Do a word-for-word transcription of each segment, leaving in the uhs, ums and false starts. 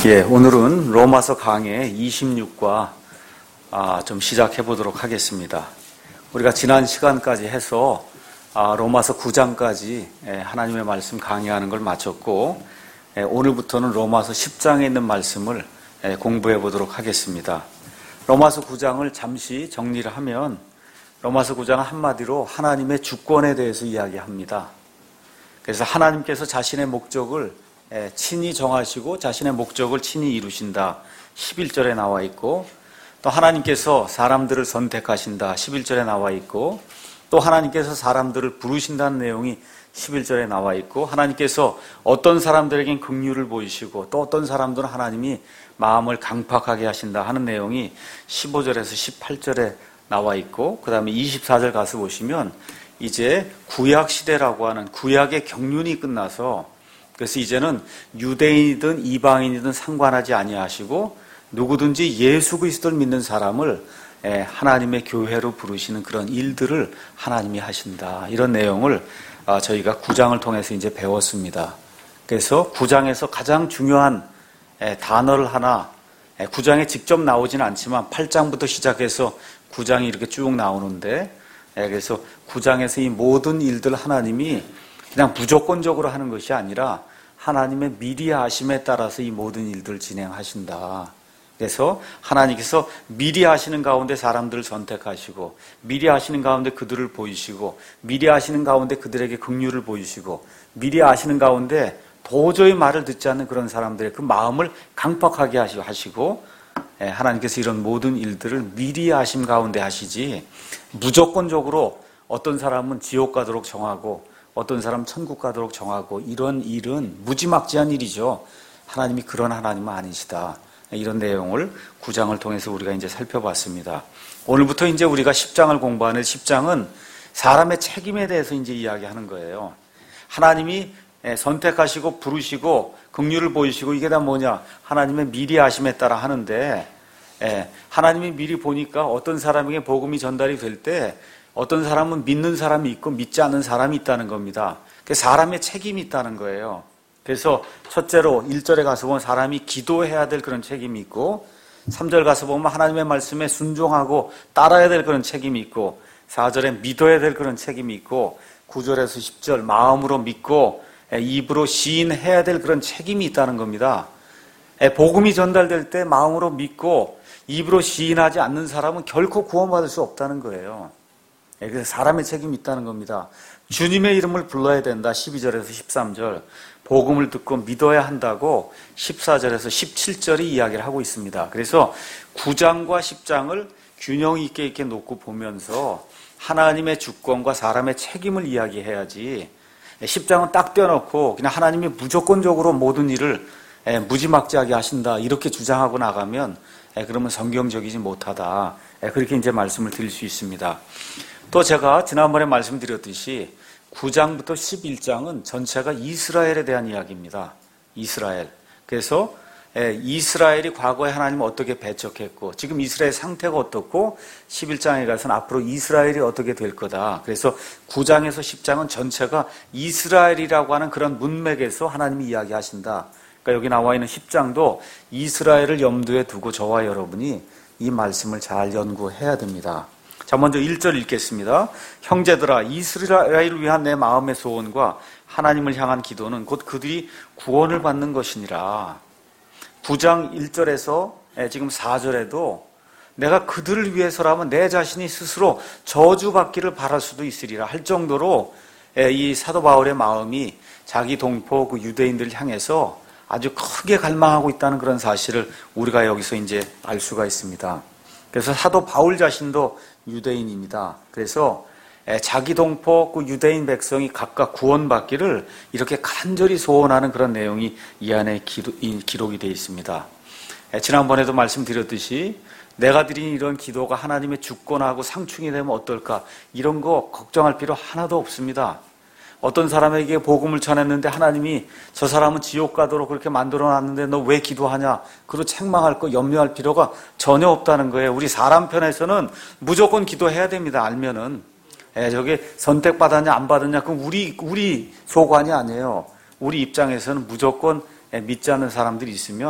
예, 오늘은 로마서 강해 이십육과 아, 좀 시작해 보도록 하겠습니다. 우리가 지난 시간까지 해서 아, 로마서 구 장까지 예, 하나님의 말씀 강의하는 걸 마쳤고 예, 오늘부터는 로마서 십 장에 있는 말씀을 예, 공부해 보도록 하겠습니다. 로마서 구 장을 잠시 정리를 하면 로마서 구 장은 한마디로 하나님의 주권에 대해서 이야기합니다. 그래서 하나님께서 자신의 목적을 친히 정하시고 자신의 목적을 친히 이루신다. 십일 절에 나와 있고, 또 하나님께서 사람들을 선택하신다. 십일 절에 나와 있고, 또 하나님께서 사람들을 부르신다는 내용이 십일 절에 나와 있고, 하나님께서 어떤 사람들에겐 긍휼을 보이시고 또 어떤 사람들은 하나님이 마음을 강팍하게 하신다 하는 내용이 십오 절에서 십팔 절에 나와 있고, 그 다음에 이십사 절 가서 보시면 이제 구약 시대라고 하는 구약의 경륜이 끝나서, 그래서 이제는 유대인이든 이방인이든 상관하지 아니하시고 누구든지 예수 그리스도를 믿는 사람을 하나님의 교회로 부르시는 그런 일들을 하나님이 하신다. 이런 내용을 저희가 구 장을 통해서 이제 배웠습니다. 그래서 구 장에서 가장 중요한 단어를 하나, 구 장에 직접 나오지는 않지만 팔 장부터 시작해서 구 장이 이렇게 쭉 나오는데, 그래서 구 장에서 이 모든 일들 하나님이 그냥 무조건적으로 하는 것이 아니라 하나님의 미리 아심에 따라서 이 모든 일들을 진행하신다. 그래서 하나님께서 미리 하시는 가운데 사람들을 선택하시고, 미리 하시는 가운데 그들을 보이시고, 미리 하시는 가운데 그들에게 긍휼을 보이시고, 미리 하시는 가운데 도저히 말을 듣지 않는 그런 사람들의 그 마음을 강팍하게 하시고, 하나님께서 이런 모든 일들을 미리 하심 가운데 하시지 무조건적으로 어떤 사람은 지옥 가도록 정하고 어떤 사람 천국 가도록 정하고 이런 일은 무지막지한 일이죠. 하나님이 그런 하나님은 아니시다. 이런 내용을 구 장을 통해서 우리가 이제 살펴봤습니다. 오늘부터 이제 우리가 십 장을 공부하는 십 장은 사람의 책임에 대해서 이제 이야기하는 거예요. 하나님이 선택하시고 부르시고 긍휼을 보이시고 이게 다 뭐냐? 하나님의 미리 아심에 따라 하는데, 하나님이 미리 보니까 어떤 사람에게 복음이 전달이 될 때 어떤 사람은 믿는 사람이 있고 믿지 않는 사람이 있다는 겁니다. 사람의 책임이 있다는 거예요. 그래서 첫째로 일 절에 가서 보면 사람이 기도해야 될 그런 책임이 있고, 삼 절 가서 보면 하나님의 말씀에 순종하고 따라야 될 그런 책임이 있고, 사 절에 믿어야 될 그런 책임이 있고, 구 절에서 십 절 마음으로 믿고 입으로 시인해야 될 그런 책임이 있다는 겁니다. 복음이 전달될 때 마음으로 믿고 입으로 시인하지 않는 사람은 결코 구원받을 수 없다는 거예요. 그래서 사람의 책임이 있다는 겁니다. 주님의 이름을 불러야 된다. 십이 절에서 십삼 절. 복음을 듣고 믿어야 한다고 십사 절에서 십칠 절이 이야기를 하고 있습니다. 그래서 구 장과 십 장을 균형 있게 이렇게 놓고 보면서 하나님의 주권과 사람의 책임을 이야기해야지, 십 장은 딱 떼어놓고 그냥 하나님이 무조건적으로 모든 일을 무지막지하게 하신다 이렇게 주장하고 나가면 그러면 성경적이지 못하다. 그렇게 이제 말씀을 드릴 수 있습니다. 또 제가 지난번에 말씀드렸듯이 구 장부터 십일 장은 전체가 이스라엘에 대한 이야기입니다. 이스라엘. 그래서 이스라엘이 과거에 하나님을 어떻게 배척했고 지금 이스라엘 상태가 어떻고 십일 장에 가서는 앞으로 이스라엘이 어떻게 될 거다. 그래서 구 장에서 십 장은 전체가 이스라엘이라고 하는 그런 문맥에서 하나님이 이야기하신다. 그러니까 여기 나와 있는 십 장도 이스라엘을 염두에 두고 저와 여러분이 이 말씀을 잘 연구해야 됩니다. 자, 먼저 일 절 읽겠습니다. 형제들아, 이스라엘을 위한 내 마음의 소원과 하나님을 향한 기도는 곧 그들이 구원을 받는 것이니라. 구 장 일 절에서 지금 사 절에도 내가 그들을 위해서라면 내 자신이 스스로 저주받기를 바랄 수도 있으리라 할 정도로 이 사도 바울의 마음이 자기 동포 그 유대인들을 향해서 아주 크게 갈망하고 있다는 그런 사실을 우리가 여기서 이제 알 수가 있습니다. 그래서 사도 바울 자신도 유대인입니다. 그래서 자기 동포 그 유대인 백성이 각각 구원받기를 이렇게 간절히 소원하는 그런 내용이 이 안에 기록이 되어 있습니다. 지난번에도 말씀드렸듯이 내가 드린 이런 기도가 하나님의 주권하고 상충이 되면 어떨까, 이런 거 걱정할 필요 하나도 없습니다. 어떤 사람에게 복음을 전했는데 하나님이 저 사람은 지옥 가도록 그렇게 만들어놨는데 너 왜 기도하냐, 그리고 책망할 거 염려할 필요가 전혀 없다는 거예요. 우리 사람 편에서는 무조건 기도해야 됩니다. 알면은 예, 저게 선택받았냐 안 받았냐 그건 우리 우리 소관이 아니에요. 우리 입장에서는 무조건 믿지 않는 사람들이 있으면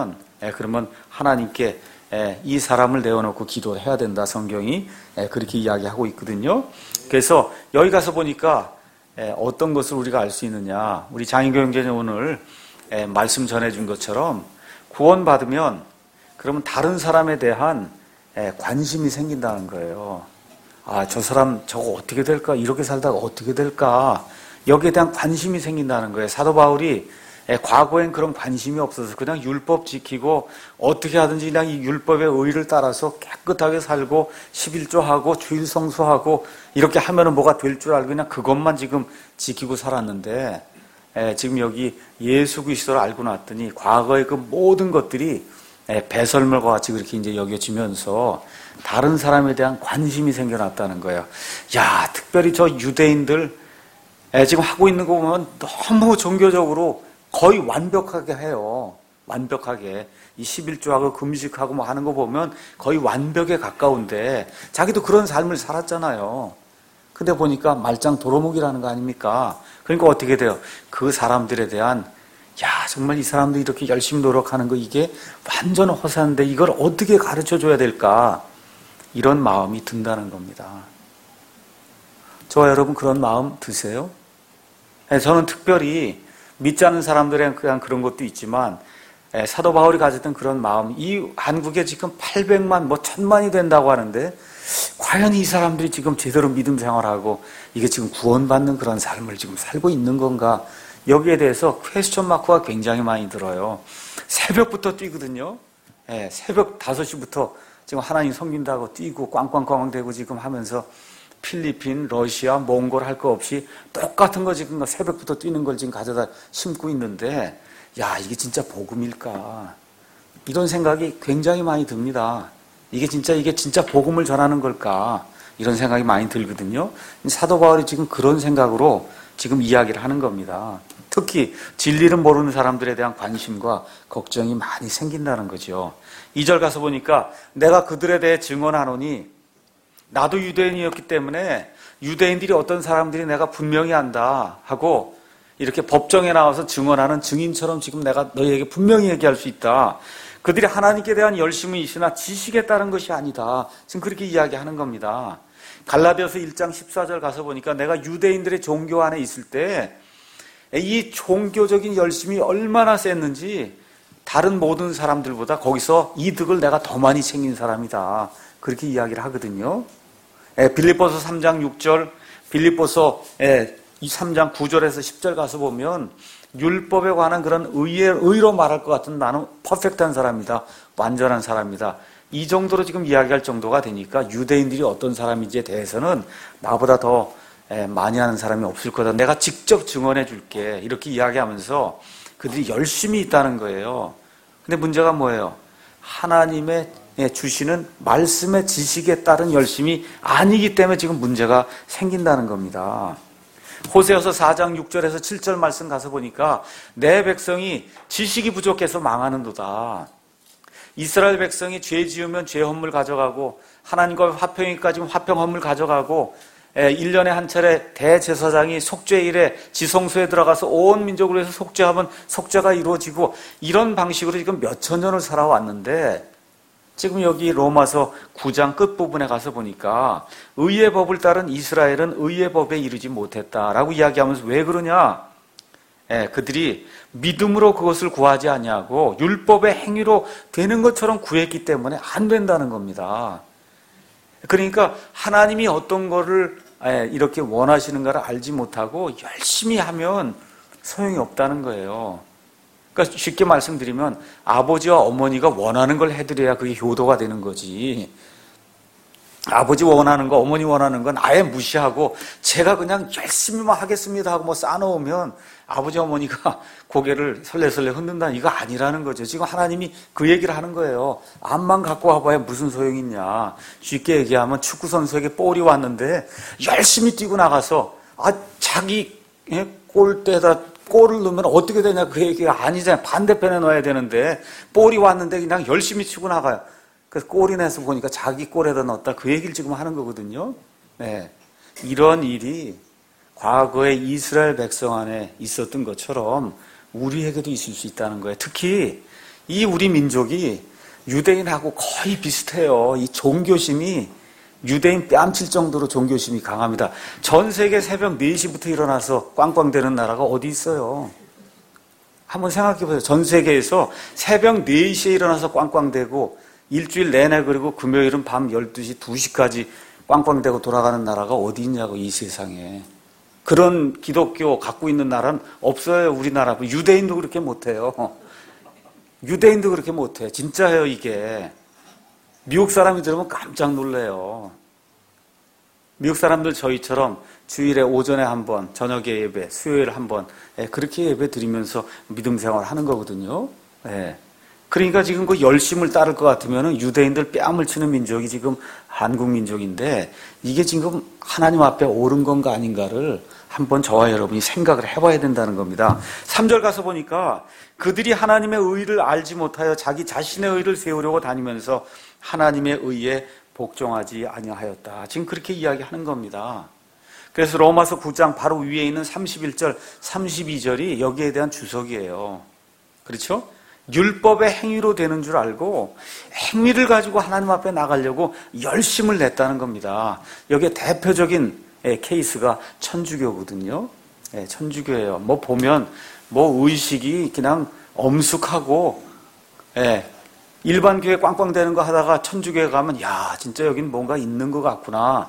예, 그러면 하나님께 예, 이 사람을 내어놓고 기도해야 된다. 성경이 예, 그렇게 이야기하고 있거든요. 그래서 여기 가서 보니까 예, 어떤 것을 우리가 알 수 있느냐. 우리 장인교 형제님 오늘 예, 말씀 전해준 것처럼 구원받으면 그러면 다른 사람에 대한 예, 관심이 생긴다는 거예요. 아, 저 사람 저거 어떻게 될까? 이렇게 살다가 어떻게 될까? 여기에 대한 관심이 생긴다는 거예요. 사도 바울이 예, 과거엔 그런 관심이 없어서 그냥 율법 지키고 어떻게 하든지 그냥 이 율법의 의를 따라서 깨끗하게 살고 십일조하고 주일 성수하고 이렇게 하면은 뭐가 될 줄 알고 그냥 그것만 지금 지키고 살았는데 예, 지금 여기 예수 그리스도를 알고 났더니 과거의 그 모든 것들이 예, 배설물과 같이 그렇게 이제 여겨지면서 다른 사람에 대한 관심이 생겨났다는 거예요. 야, 특별히 저 유대인들 예, 지금 하고 있는 거 보면 너무 종교적으로 거의 완벽하게 해요. 완벽하게. 이 십일조하고 금식하고 뭐 하는 거 보면 거의 완벽에 가까운데 자기도 그런 삶을 살았잖아요. 근데 보니까 말짱 도루묵이라는 거 아닙니까? 그러니까 어떻게 돼요? 그 사람들에 대한 야, 정말 이 사람들이 이렇게 열심히 노력하는 거 이게 완전 허사인데 이걸 어떻게 가르쳐 줘야 될까? 이런 마음이 든다는 겁니다. 저와 여러분 그런 마음 드세요? 네, 저는 특별히 믿지 않는 사람들에 대한 그런 것도 있지만 예, 사도 바울이 가졌던 그런 마음, 이 한국에 지금 팔백만 뭐 천만이 된다고 하는데 과연 이 사람들이 지금 제대로 믿음 생활하고 이게 지금 구원받는 그런 삶을 지금 살고 있는 건가? 여기에 대해서 퀘스천 마크가 굉장히 많이 들어요. 새벽부터 뛰거든요. 예, 새벽 다섯 시부터 지금 하나님 섬긴다고 뛰고 꽝꽝꽝 대고 지금 하면서 필리핀, 러시아, 몽골 할 거 없이 똑같은 거 지금 새벽부터 뛰는 걸 지금 가져다 심고 있는데 야, 이게 진짜 복음일까? 이런 생각이 굉장히 많이 듭니다. 이게 진짜 이게 진짜 복음을 전하는 걸까? 이런 생각이 많이 들거든요. 사도 바울이 지금 그런 생각으로 지금 이야기를 하는 겁니다. 특히 진리를 모르는 사람들에 대한 관심과 걱정이 많이 생긴다는 거죠. 이 절 가서 보니까 내가 그들에 대해 증언하노니 나도 유대인이었기 때문에 유대인들이 어떤 사람들이 내가 분명히 안다 하고 이렇게 법정에 나와서 증언하는 증인처럼 지금 내가 너희에게 분명히 얘기할 수 있다. 그들이 하나님께 대한 열심이 있으나 지식에 따른 것이 아니다. 지금 그렇게 이야기하는 겁니다. 갈라디아서 일 장 십사 절 가서 보니까 내가 유대인들의 종교 안에 있을 때 이 종교적인 열심이 얼마나 셌는지 다른 모든 사람들보다 거기서 이득을 내가 더 많이 챙긴 사람이다. 그렇게 이야기를 하거든요. 빌립보서 삼 장 육 절, 빌립보서 삼 장 구 절에서 십 절 가서 보면 율법에 관한 그런 의의, 의로 말할 것 같은 나는 퍼펙트한 사람이다. 완전한 사람이다. 이 정도로 지금 이야기할 정도가 되니까 유대인들이 어떤 사람인지에 대해서는 나보다 더 많이 아는 사람이 없을 거다. 내가 직접 증언해 줄게. 이렇게 이야기하면서 그들이 열심히 있다는 거예요. 근데 문제가 뭐예요? 하나님의 주시는 말씀의 지식에 따른 열심이 아니기 때문에 지금 문제가 생긴다는 겁니다. 호세아서 사 장 육 절에서 칠 절 말씀 가서 보니까 내 백성이 지식이 부족해서 망하는도다. 이스라엘 백성이 죄 지으면 죄 헌물 가져가고 하나님과 화평이까지 화평 헌물 가져가고 일 년에 한 차례 대제사장이 속죄일에 지성소에 들어가서 온 민족을 위해서 속죄하면 속죄가 이루어지고 이런 방식으로 지금 몇천 년을 살아왔는데 지금 여기 로마서 구 장 끝부분에 가서 보니까 의의 법을 따른 이스라엘은 의의 법에 이르지 못했다라고 이야기하면서 왜 그러냐? 예, 그들이 믿음으로 그것을 구하지 아니하고 율법의 행위로 되는 것처럼 구했기 때문에 안 된다는 겁니다. 그러니까 하나님이 어떤 거를 이렇게 원하시는가를 알지 못하고 열심히 하면 소용이 없다는 거예요. 그러니까 쉽게 말씀드리면 아버지와 어머니가 원하는 걸 해드려야 그게 효도가 되는 거지. 아버지 원하는 거, 어머니 원하는 건 아예 무시하고 제가 그냥 열심히만 하겠습니다 하고 뭐 싸놓으면 아버지 어머니가 고개를 설레설레 흔든다. 이거 아니라는 거죠. 지금 하나님이 그 얘기를 하는 거예요. 암만 갖고 와봐야 무슨 소용이 있냐. 쉽게 얘기하면 축구선수에게 볼이 왔는데 열심히 뛰고 나가서 아 자기 골대에다 골을 넣으면 어떻게 되냐. 그 얘기가 아니잖아요. 반대편에 넣어야 되는데 볼이 왔는데 그냥 열심히 치고 나가요. 그래서 골이 내서 보니까 자기 골에다 넣었다. 그 얘기를 지금 하는 거거든요. 네. 이런 일이 과거에 이스라엘 백성 안에 있었던 것처럼 우리에게도 있을 수 있다는 거예요. 특히 이 우리 민족이 유대인하고 거의 비슷해요. 이 종교심이 유대인 뺨칠 정도로 종교심이 강합니다. 전 세계 새벽 네 시부터 일어나서 꽝꽝대는 나라가 어디 있어요? 한번 생각해 보세요. 전 세계에서 새벽 네 시에 일어나서 꽝꽝대고 일주일 내내 그리고 금요일은 밤 열두 시, 두 시까지 꽝꽝대고 돌아가는 나라가 어디 있냐고, 이 세상에. 그런 기독교 갖고 있는 나라는 없어요. 우리나라. 유대인도 그렇게 못해요. 유대인도 그렇게 못해. 진짜예요, 이게. 미국 사람이 들으면 깜짝 놀래요. 미국 사람들 저희처럼 주일에 오전에 한 번, 저녁에 예배, 수요일에 한 번, 그렇게 예배 드리면서 믿음 생활 하는 거거든요. 그러니까 지금 그 열심을 따를 것 같으면 유대인들 뺨을 치는 민족이 지금 한국 민족인데, 이게 지금 하나님 앞에 옳은 건가 아닌가를 한번 저와 여러분이 생각을 해봐야 된다는 겁니다. 삼 절 가서 보니까 그들이 하나님의 의를 알지 못하여 자기 자신의 의를 세우려고 다니면서 하나님의 의에 복종하지 아니하였다. 지금 그렇게 이야기하는 겁니다. 그래서 로마서 구 장 바로 위에 있는 삼십일 절, 삼십이 절이 여기에 대한 주석이에요. 그렇죠? 율법의 행위로 되는 줄 알고 행위를 가지고 하나님 앞에 나가려고 열심을 냈다는 겁니다. 여기에 대표적인 케이스가 천주교거든요. 천주교예요. 뭐 보면 뭐 의식이 그냥 엄숙하고, 일반 교회 꽝꽝대는 거 하다가 천주교에 가면 야, 진짜 여긴 뭔가 있는 것 같구나.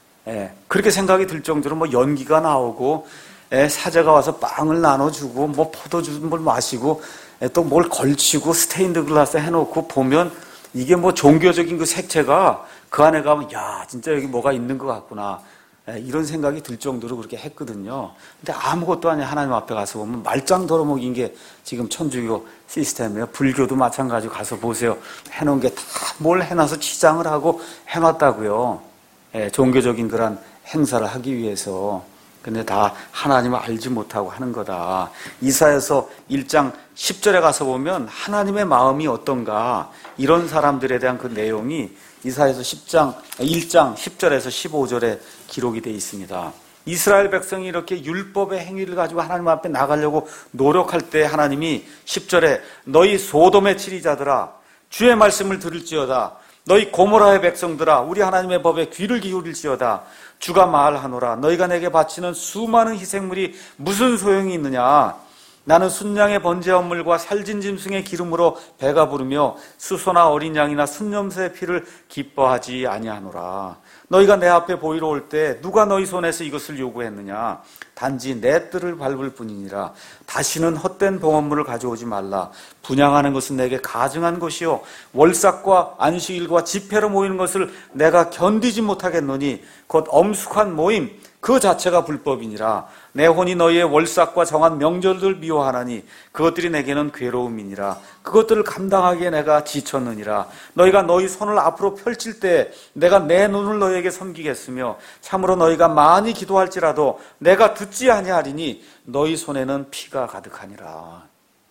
그렇게 생각이 들 정도로 뭐 연기가 나오고, 사제가 와서 빵을 나눠주고, 뭐 포도주 물 마시고, 또 뭘 걸치고 스테인드 글라스 해놓고 보면 이게 뭐 종교적인 그 색채가 그 안에 가면 야, 진짜 여기 뭐가 있는 것 같구나. 이런 생각이 들 정도로 그렇게 했거든요. 근데 아무것도 아니야. 하나님 앞에 가서 보면 말짱 덜어먹인 게 지금 천주교 시스템이에요. 불교도 마찬가지로 가서 보세요. 해놓은 게 다 뭘 해놔서 치장을 하고 해놨다고요. 예, 종교적인 그런 행사를 하기 위해서. 근데 다 하나님을 알지 못하고 하는 거다. 이사야서 일 장 십 절에 가서 보면 하나님의 마음이 어떤가, 이런 사람들에 대한 그 내용이 이사야서 십 장, 일 장 십 절에서 십오 절에 기록이 되어 있습니다. 이스라엘 백성이 이렇게 율법의 행위를 가지고 하나님 앞에 나가려고 노력할 때 하나님이 십 절에 너희 소돔의 치리자들아 주의 말씀을 들을지어다. 너희 고모라의 백성들아 우리 하나님의 법에 귀를 기울일지어다. 주가 말하노라 너희가 내게 바치는 수많은 희생물이 무슨 소용이 있느냐. 나는 순양의 번제한 물과 살진 짐승의 기름으로 배가 부르며 수소나 어린 양이나 순염소의 피를 기뻐하지 아니하노라. 너희가 내 앞에 보이러 올 때 누가 너희 손에서 이것을 요구했느냐. 단지 내 뜰을 밟을 뿐이니라. 다시는 헛된 봉헌물을 가져오지 말라. 분향하는 것은 내게 가증한 것이요 월삭과 안식일과 집회로 모이는 것을 내가 견디지 못하겠노니 곧 엄숙한 모임 그 자체가 불법이니라. 내 혼이 너희의 월삭과 정한 명절들 미워하나니 그것들이 내게는 괴로움이니라. 그것들을 감당하기에 내가 지쳤느니라. 너희가 너희 손을 앞으로 펼칠 때 내가 내 눈을 너희에게 섬기겠으며 참으로 너희가 많이 기도할지라도 내가 듣지 아니하리니 너희 손에는 피가 가득하니라.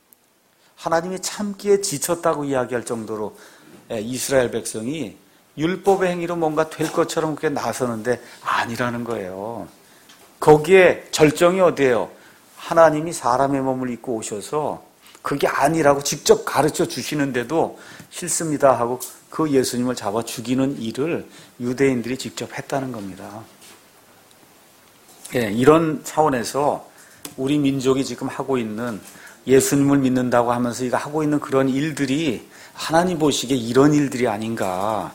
하나님이 참기에 지쳤다고 이야기할 정도로 이스라엘 백성이 율법의 행위로 뭔가 될 것처럼 그렇게 나서는데 아니라는 거예요. 거기에 절정이 어디예요? 하나님이 사람의 몸을 입고 오셔서 그게 아니라고 직접 가르쳐 주시는데도 싫습니다 하고 그 예수님을 잡아 죽이는 일을 유대인들이 직접 했다는 겁니다. 예, 이런 차원에서 우리 민족이 지금 하고 있는 예수님을 믿는다고 하면서 이거 하고 있는 그런 일들이 하나님 보시기에 이런 일들이 아닌가.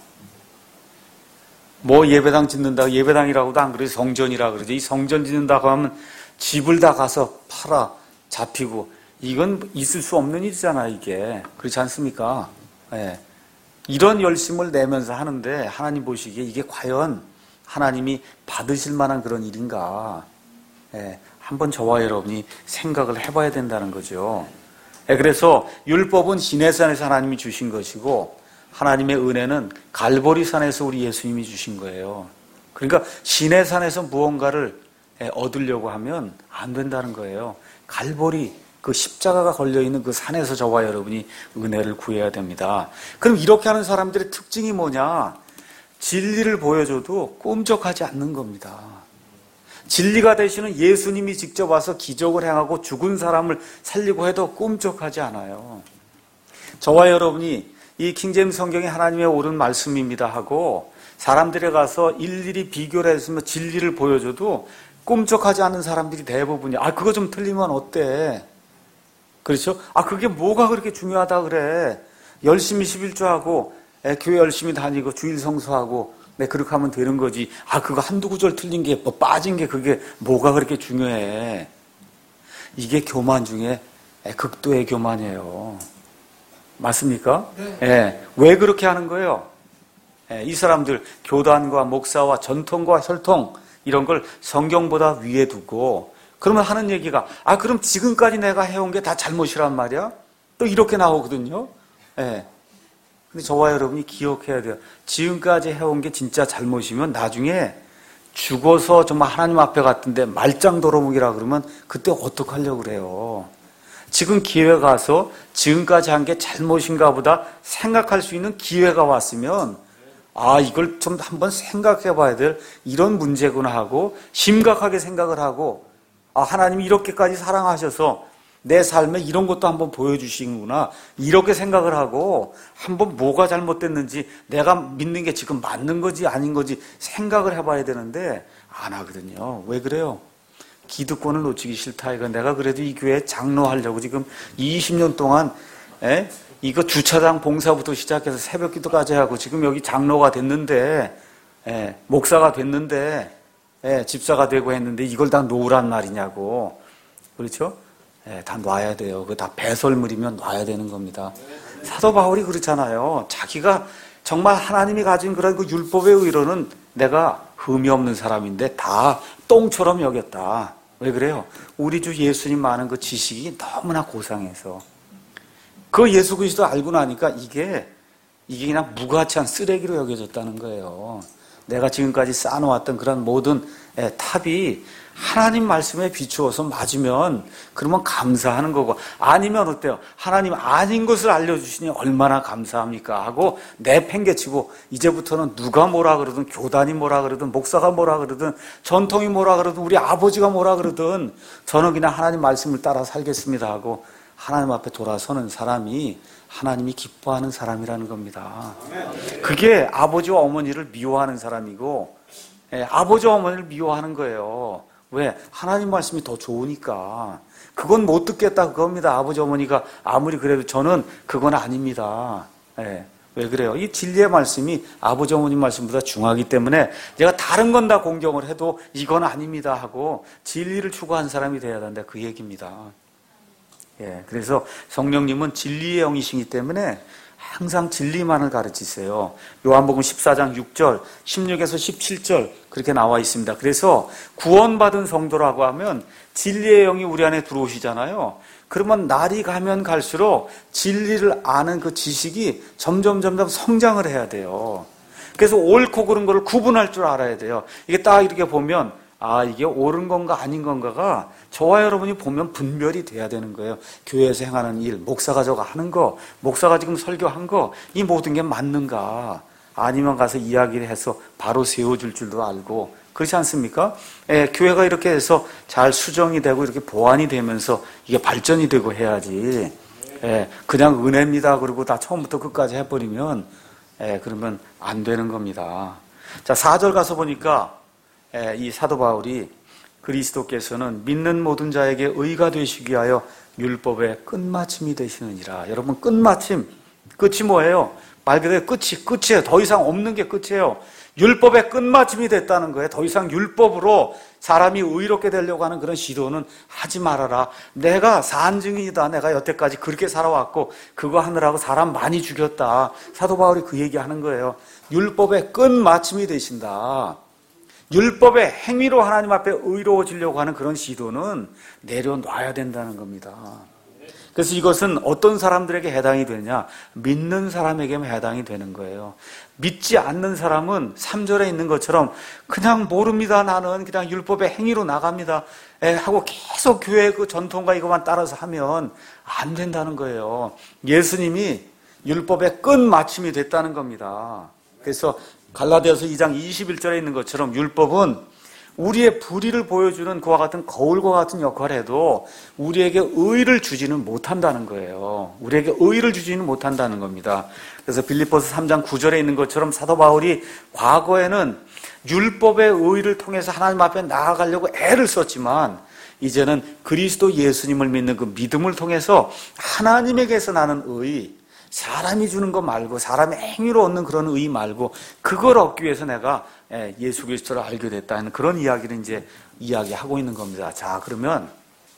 뭐 예배당 짓는다고, 예배당이라고도 안 그러지 성전이라 그러지. 이 성전 짓는다고 하면 집을 다 가서 팔아 잡히고 이건 있을 수 없는 일이잖아 이게. 그렇지 않습니까? 예. 이런 열심을 내면서 하는데 하나님 보시기에 이게 과연 하나님이 받으실 만한 그런 일인가. 예. 한번 저와 여러분이 생각을 해봐야 된다는 거죠. 예. 그래서 율법은 시내산에서 하나님이 주신 것이고 하나님의 은혜는 갈보리산에서 우리 예수님이 주신 거예요. 그러니까 시내산에서 무언가를 얻으려고 하면 안 된다는 거예요. 갈보리, 그 십자가가 걸려있는 그 산에서 저와 여러분이 은혜를 구해야 됩니다. 그럼 이렇게 하는 사람들의 특징이 뭐냐? 진리를 보여줘도 꿈쩍하지 않는 겁니다. 진리가 되시는 예수님이 직접 와서 기적을 행하고 죽은 사람을 살리고 해도 꿈쩍하지 않아요. 저와 여러분이 이 킹제임스 성경이 하나님의 옳은 말씀입니다 하고 사람들에 가서 일일이 비교를 했으면 진리를 보여줘도 꿈쩍하지 않는 사람들이 대부분이야. 아, 그거 좀 틀리면 어때? 그렇죠? 아, 그게 뭐가 그렇게 중요하다 그래? 열심히 십일조하고 교회 열심히 다니고 주일 성수하고 네, 그렇게 하면 되는 거지. 아, 그거 한두 구절 틀린 게 뭐 빠진 게 그게 뭐가 그렇게 중요해? 이게 교만 중에 극도의 교만이에요. 맞습니까? 네. 예. 왜 그렇게 하는 거예요? 예, 이 사람들 교단과 목사와 전통과 혈통 이런 걸 성경보다 위에 두고 그러면 하는 얘기가 아 그럼 지금까지 내가 해온 게 다 잘못이란 말이야? 또 이렇게 나오거든요. 예. 근데 저와 여러분이 기억해야 돼요. 지금까지 해온 게 진짜 잘못이면 나중에 죽어서 정말 하나님 앞에 갔던데 말짱 도루묵이라 그러면 그때 어떡하려고 그래요? 지금 기회가 와서 지금까지 한 게 잘못인가 보다 생각할 수 있는 기회가 왔으면 아 이걸 좀 한번 생각해 봐야 될 이런 문제구나 하고 심각하게 생각을 하고 아 하나님이 이렇게까지 사랑하셔서 내 삶에 이런 것도 한번 보여주시는구나 이렇게 생각을 하고 한번 뭐가 잘못됐는지 내가 믿는 게 지금 맞는 거지 아닌 거지 생각을 해봐야 되는데 안 하거든요. 왜 그래요? 기득권을 놓치기 싫다. 이거 내가 그래도 이 교회 장로하려고 지금 이십 년 동안 에? 이거 주차장 봉사부터 시작해서 새벽 기도까지 하고 지금 여기 장로가 됐는데 에, 목사가 됐는데 에, 집사가 되고 했는데 이걸 다 놓으란 말이냐고. 그렇죠? 에, 다 놔야 돼요. 그거 다 배설물이면 놔야 되는 겁니다. 사도 바울이 그렇잖아요. 자기가 정말 하나님이 가진 그런 그 율법의 의로는 내가 흠이 없는 사람인데 다 똥처럼 여겼다. 왜 그래요? 우리 주 예수님 많은 그 지식이 너무나 고상해서 그 예수 그리스도 알고 나니까 이게 이게 그냥 무가치한 쓰레기로 여겨졌다는 거예요. 내가 지금까지 쌓아놓았던 그런 모든 탑이 하나님 말씀에 비추어서 맞으면 그러면 감사하는 거고 아니면 어때요? 하나님 아닌 것을 알려주시니 얼마나 감사합니까? 하고 내팽개치고 이제부터는 누가 뭐라 그러든 교단이 뭐라 그러든 목사가 뭐라 그러든 전통이 뭐라 그러든 우리 아버지가 뭐라 그러든 저는 그냥 하나님 말씀을 따라 살겠습니다 하고 하나님 앞에 돌아서는 사람이 하나님이 기뻐하는 사람이라는 겁니다. 그게 아버지와 어머니를 미워하는 사람이고 예, 아버지와 어머니를 미워하는 거예요. 왜? 하나님 말씀이 더 좋으니까. 그건 못 듣겠다 그겁니다. 아버지 어머니가 아무리 그래도 저는 그건 아닙니다. 예. 왜 그래요? 이 진리의 말씀이 아버지 어머니 말씀보다 중하기 때문에 제가 다른 건 다 공경을 해도 이건 아닙니다 하고 진리를 추구한 사람이 돼야 된다 그 얘기입니다. 예. 그래서 성령님은 진리의 영이시기 때문에 항상 진리만을 가르치세요. 요한복음 십사장 육절, 십육에서 십칠절 그렇게 나와 있습니다. 그래서 구원받은 성도라고 하면 진리의 영이 우리 안에 들어오시잖아요. 그러면 날이 가면 갈수록 진리를 아는 그 지식이 점점 점점 성장을 해야 돼요. 그래서 옳고 그른 거를 구분할 줄 알아야 돼요. 이게 딱 이렇게 보면 아 이게 옳은 건가 아닌 건가가 저와 여러분이 보면 분별이 돼야 되는 거예요. 교회에서 행하는 일, 목사가 저거 하는 거, 목사가 지금 설교한 거 이 모든 게 맞는가 아니면 가서 이야기를 해서 바로 세워줄 줄도 알고 그렇지 않습니까? 예, 교회가 이렇게 해서 잘 수정이 되고 이렇게 보완이 되면서 이게 발전이 되고 해야지 예, 그냥 은혜입니다 그리고 다 처음부터 끝까지 해버리면 예, 그러면 안 되는 겁니다. 자, 사 절 가서 보니까 이 사도 바울이 그리스도께서는 믿는 모든 자에게 의가 되시기 위하여 율법의 끝마침이 되시느니라. 여러분 끝마침, 끝이 뭐예요? 말 그대로 끝이 끝이에요. 더 이상 없는 게 끝이에요. 율법의 끝마침이 됐다는 거예요. 더 이상 율법으로 사람이 의롭게 되려고 하는 그런 시도는 하지 말아라. 내가 산증인이다. 내가 여태까지 그렇게 살아왔고 그거 하느라고 사람 많이 죽였다. 사도 바울이 그 얘기하는 거예요. 율법의 끝마침이 되신다. 율법의 행위로 하나님 앞에 의로워지려고 하는 그런 시도는 내려놔야 된다는 겁니다. 그래서 이것은 어떤 사람들에게 해당이 되느냐? 믿는 사람에게만 해당이 되는 거예요. 믿지 않는 사람은 삼 절에 있는 것처럼 그냥 모릅니다. 나는 그냥 율법의 행위로 나갑니다. 에, 하고 계속 교회 그 전통과 이것만 따라서 하면 안 된다는 거예요. 예수님이 율법의 끝마침이 됐다는 겁니다. 그래서 갈라디아서 이 장 이십일 절에 있는 것처럼 율법은 우리의 불의를 보여주는 그와 같은 거울과 같은 역할을 해도 우리에게 의를 주지는 못한다는 거예요. 우리에게 의를 주지는 못한다는 겁니다. 그래서 빌립보서 삼 장 구 절에 있는 것처럼 사도 바울이 과거에는 율법의 의를 통해서 하나님 앞에 나아가려고 애를 썼지만 이제는 그리스도 예수님을 믿는 그 믿음을 통해서 하나님에게서 나는 의, 사람이 주는 거 말고 사람의 행위로 얻는 그런 의 말고 그걸 얻기 위해서 내가 예수 그리스도를 알게 됐다는 그런 이야기를 이제 이야기하고 있는 겁니다. 자, 그러면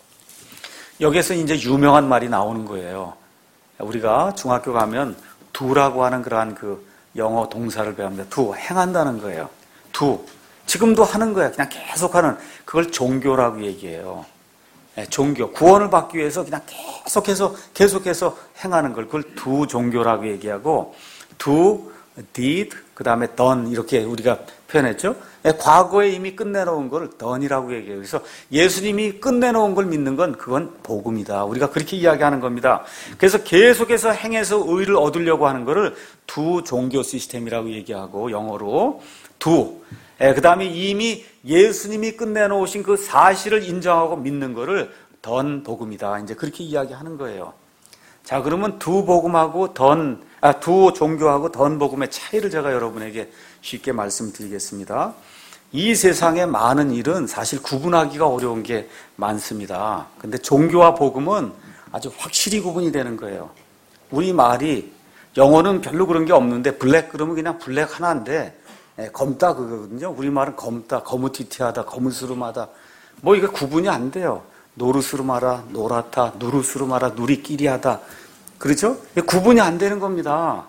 여기서 이제 유명한 말이 나오는 거예요. 우리가 중학교 가면 do라고 하는 그러한 그 영어 동사를 배웁니다. do, 행한다는 거예요. do. 지금도 하는 거야. 그냥 계속하는 그걸 종교라고 얘기해요. 네, 종교. 구원을 받기 위해서 그냥 계속해서 계속해서 행하는 걸 그걸 do 종교라고 얘기하고 do, did, 그 다음에 done 이렇게 우리가 표현했죠. 네, 과거에 이미 끝내놓은 걸 done이라고 얘기해요. 그래서 예수님이 끝내놓은 걸 믿는 건 그건 복음이다. 우리가 그렇게 이야기하는 겁니다. 그래서 계속해서 행해서 의를 얻으려고 하는 거를 do 종교 시스템이라고 얘기하고 영어로 do. 예, 그 다음에 이미 예수님이 끝내놓으신 그 사실을 인정하고 믿는 거를 던 복음이다. 이제 그렇게 이야기하는 거예요. 자, 그러면 두 복음하고 던, 아, 두 종교하고 던 복음의 차이를 제가 여러분에게 쉽게 말씀드리겠습니다. 이 세상의 많은 일은 사실 구분하기가 어려운 게 많습니다. 근데 종교와 복음은 아주 확실히 구분이 되는 거예요. 우리 말이 영어는 별로 그런 게 없는데 블랙 그러면 그냥 블랙 하나인데 예, 검다 그거거든요. 우리말은 검다, 거무튀튀하다, 거무스름하다. 뭐 이게 구분이 안 돼요. 노르스름하다, 노랗다, 누르스름하다, 누리끼리하다. 그렇죠? 구분이 안 되는 겁니다.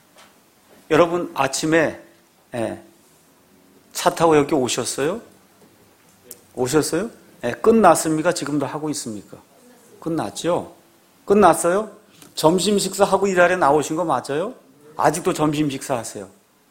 여러분 아침에 예, 차 타고 여기 오셨어요? 오셨어요? 예, 끝났습니까? 지금도 하고 있습니까? 끝났죠? 끝났어요? 점심 식사하고 이 자리에 나오신 거 맞아요? 아직도 점심 식사하세요?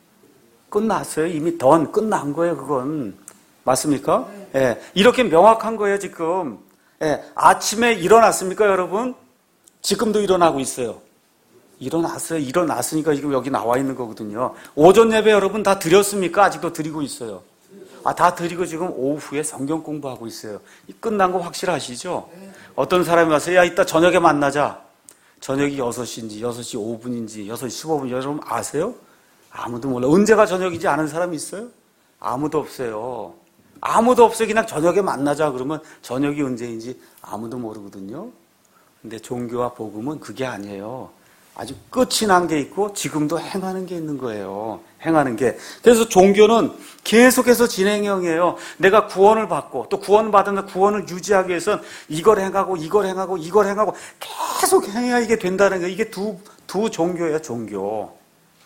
끝났어요. 이미 던 끝난 거예요. 그건 맞습니까? 예, 이렇게 명확한 거예요. 지금 예, 아침에 일어났습니까, 여러분? 지금도 일어나고 있어요. 일어났어요. 일어났으니까 지금 여기 나와 있는 거거든요. 오전 예배 여러분 다 드렸습니까? 아직도 드리고 있어요. 아, 다 드리고 지금 오후에 성경 공부하고 있어요. 끝난 거 확실하시죠? 어떤 사람이 와서 야, 이따 저녁에 만나자. 저녁이 여섯 시인지 여섯 시 오 분인지 여섯 시 십오 분 여러분 아세요? 아무도 몰라. 언제가 저녁이지 아는 사람이 있어요? 아무도 없어요. 아무도 없어요. 그냥 저녁에 만나자 그러면 저녁이 언제인지 아무도 모르거든요. 근데 종교와 복음은 그게 아니에요. 아주 끝이 난 게 있고 지금도 행하는 게 있는 거예요. 행하는 게. 그래서 종교는 계속해서 진행형이에요. 내가 구원을 받고 또 구원받은 구원을 유지하기 위해서는 이걸 행하고 이걸 행하고 이걸 행하고 계속 행해야 이게 된다는 거예요. 이게 두, 두 종교예요. 종교.